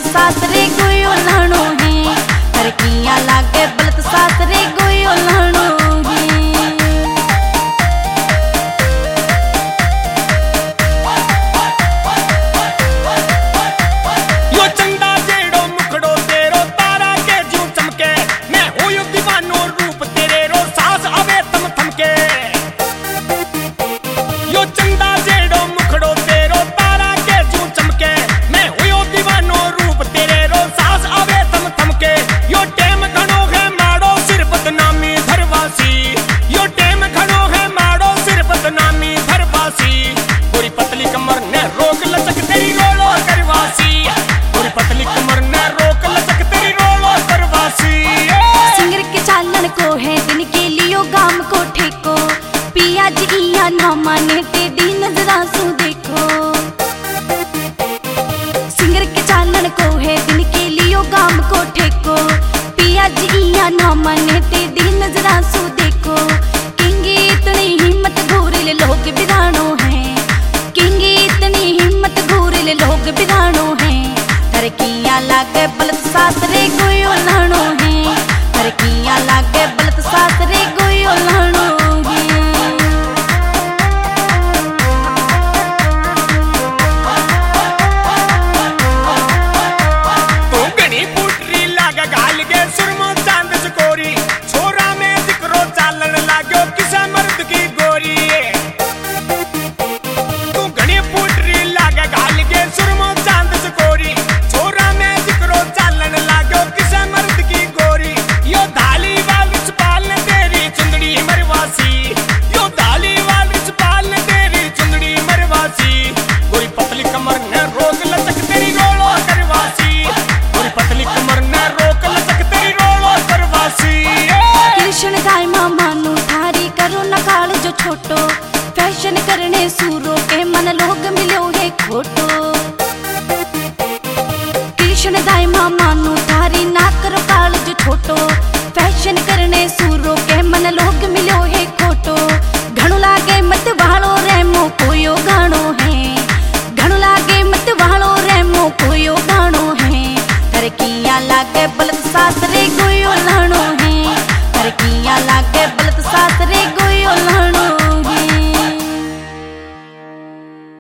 सासरे कोई ओलाणो है, हर किया लागे बलत सासरे कोई ओलाणो है। यो चंदा जेड़ो मुखड़ो तेरो तारा के जू चमके, मैं होयो दीवानो रूप तेरे रो सास आवे थम थमके। यो चंदा जेड़ो मुखड़ो तेरो तारा के जू चमके, मैं होयो दीवानो रूप तेरे रो सास आवे थम थमके। यो टेम घणो है माड़ो सिर बदनामी धरवासी, यो टेम घणो है माड़ो सिर बदनामी धरवासी। पूरी पतली कमर ने रोक लचक तेरी रोलो करवासी, पूरी पतली कमर ने रोक लचक तेरी रोलो करवासी। सिंगर के चालन को है दिन के लियो गाम को ठेको, पिया जिया ना माने तेरी नजरा सु देखो। सिंगर के चालन को है दिन के लियो गाम को ठेको, पिया जिया ना माने तेरी नजरा सु देखो। किंगी इतनी हिम्मत घूरिल लोग बिरानो है, किंगी इतनी हिम्मत घूरिल लोग बिरानो है। हर किया लागे बलत सासरे कोई ओलाणो है, हर किया लागे बलत सासरे कोई ओलाणो है। तू घणी पुटरी लागे गाल गे सुरमो चांद चकोरी, छोरा में जिक्रो चालन लाग्यो किसे मर्द की गोरी। तू घणी पुटरी लागे गाल गे सुरमो चांद चकोरी, छोरा में जिक्रो चालन लाग्यो किसे मर्द की गोरी। यो धाली वाल छपाल ने तेरी चुंदड़ी मरवासी, यो धाली वाल छपाल ने तेरी चुंदड़ी मरवासी। गोरी पतली कमर ने रोक लचक तेरी रोलो करवासी, गोरी पतली कमर ने रोक लचक तेरी रोलो करवासी। कृष्ण गाय मामा नु थारी करो न काल जो छोटो, फैशन करने सूरो के मन लोग मिलो है खोटो। कृष्ण गाय मामा नु थारी ना करो काल जो छोटो, फैशन करने सूरो के मन लोग मिलो